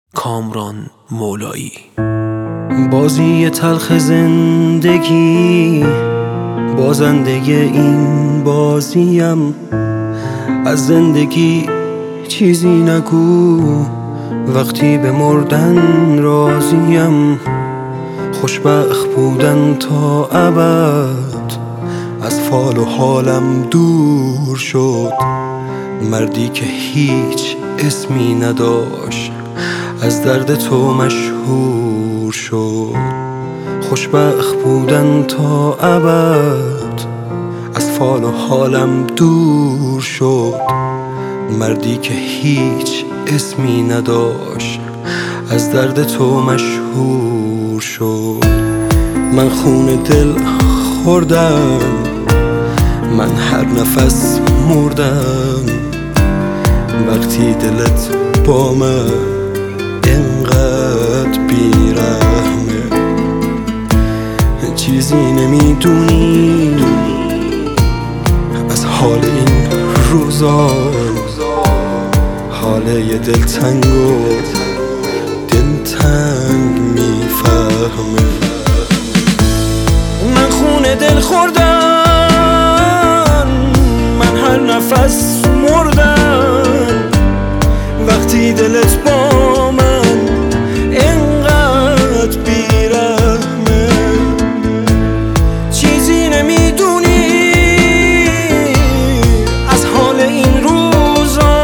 کامران مولایی. بازی تلخ زندگی، بازنده این بازیم. از زندگی چیزی نگو، وقتی به مردن راضیم. خوشبخت بودن تا ابد از فال و حالم دور شد. مردی که هیچ اسمی نداشت از درد تو مشهور شد. خوشبخت بودن تا ابد از فال و حالم دور شد. مردی که هیچ اسمی نداشت از درد تو مشهور شد. من خون دل خوردم، من هر نفس مردم. وقتی دلت با من اینقدر بیرحمه، چیزی نمیدونی از حال این روزا. حال یه دلتنگ و دلتنگ میفهمه. من خون دل خوردم، من هر نفس مردم. وقتی دلت با من اینقدر بیرحمه، چیزی نمیدونی از حال این روزا.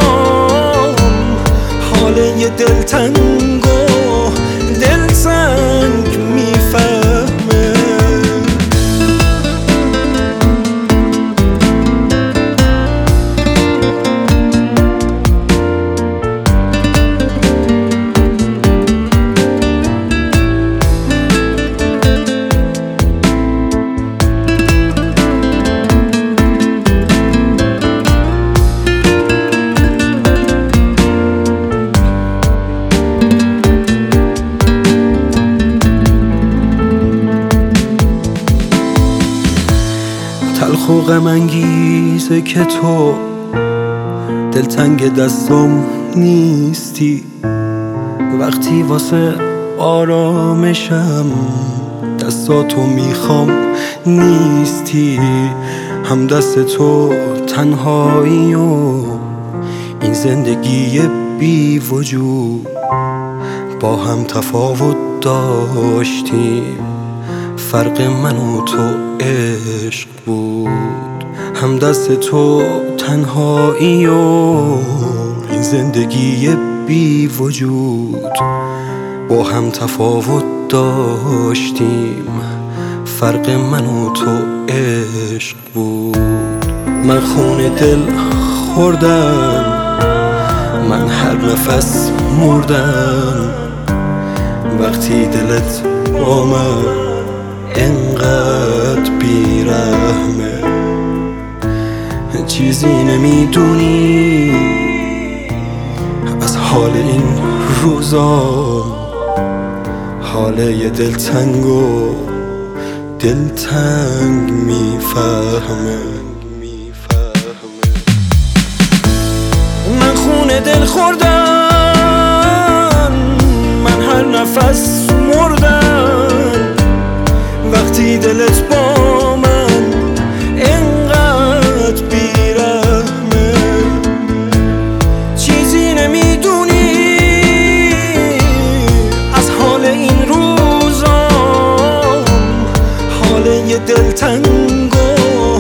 حال یه دلتنگ و دلتنگ میفهمه. تلخ و غم انگیزه که تو دلتنگ دستم نیستی. وقتی واسه آرامشم دستاتو میخوام نیستی. هم دست تو تنهایی و این زندگی بی وجود با هم تفاوت داشتیم. فرق من و تو عشق بود. هم دست تو تنهایی و این زندگی بی وجود با هم تفاوت داشتیم. فرق من و تو عشق بود. من خون دل خوردم، من هر نفس مردم. وقتی دلت با من اینقدر بیرحمه، چیزی نمیدونی از حال این روزا. حال یه دلتنگ و دلتنگ میفهمه. من خون دل خوردم، من هر نفس مردم. وقتی دلت با من اینقدر بیرحمه، چیزی نمیدونی از حال این روزا. حال یه دلتنگ و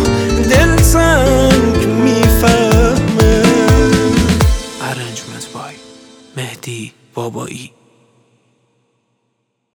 دلتنگ میفهمه. Arrangement by مهدی بابایی.